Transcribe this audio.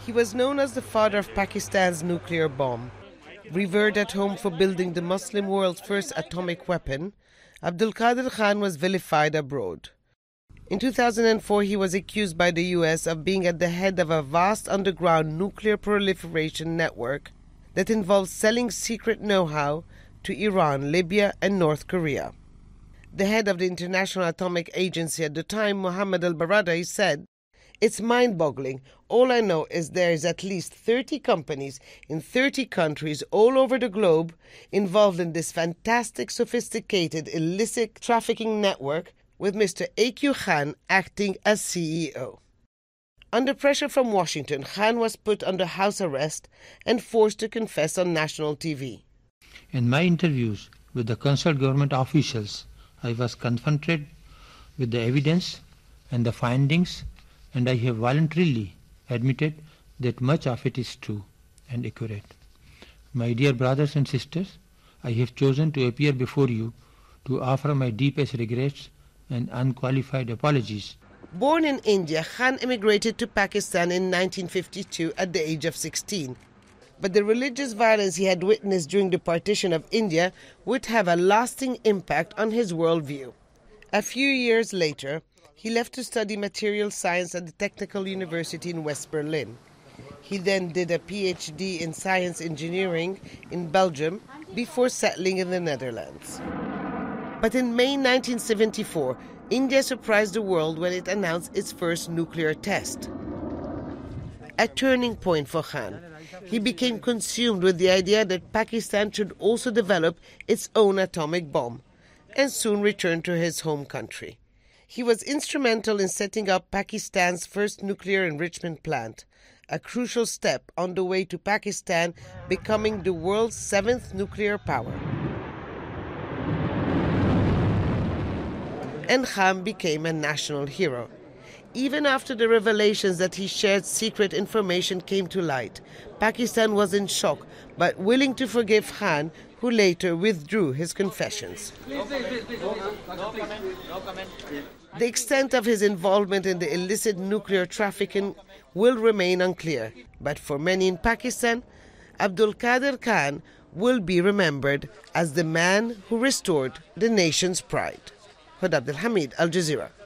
He was known as the father of Pakistan's nuclear bomb. Revered at home for building the Muslim world's first atomic weapon, Abdul Qadir Khan was vilified abroad. In 2004, he was accused by the US of being at the head of a vast underground nuclear proliferation network that involves selling secret know-how to Iran, Libya, and North Korea. The head of the International Atomic Agency at the time, Mohammad al-Baradei, said, "It's mind-boggling. All I know is there is at least 30 companies in 30 countries all over the globe involved in this fantastic, sophisticated, illicit trafficking network with Mr. A.Q. Khan acting as CEO." Under pressure from Washington, Khan was put under house arrest and forced to confess on national TV. In my interviews with the concerned government officials, I was confronted with the evidence and the findings, and I have voluntarily admitted that much of it is true and accurate. My dear brothers and sisters, I have chosen to appear before you to offer my deepest regrets and unqualified apologies. Born in India, Khan immigrated to Pakistan in 1952 at the age of 16. But the religious violence he had witnessed during the partition of India would have a lasting impact on his worldview. A few years later, he left to study material science at the Technical University in West Berlin. He then did a PhD in science engineering in Belgium before settling in the Netherlands. But in May 1974, India surprised the world when it announced its first nuclear test. A turning point for Khan. He became consumed with the idea that Pakistan should also develop its own atomic bomb, and soon returned to his home country. He was instrumental in setting up Pakistan's first nuclear enrichment plant, a crucial step on the way to Pakistan becoming the world's 7th nuclear power. And Khan became a national hero. Even after the revelations that he shared secret information came to light, Pakistan was in shock, but willing to forgive Khan, who later withdrew his confessions. No comment. The extent of his involvement in the illicit nuclear trafficking will remain unclear, but for many in Pakistan, Abdul Qadir Khan will be remembered as the man who restored the nation's pride. Huda Abdul Hamid, Al Jazeera.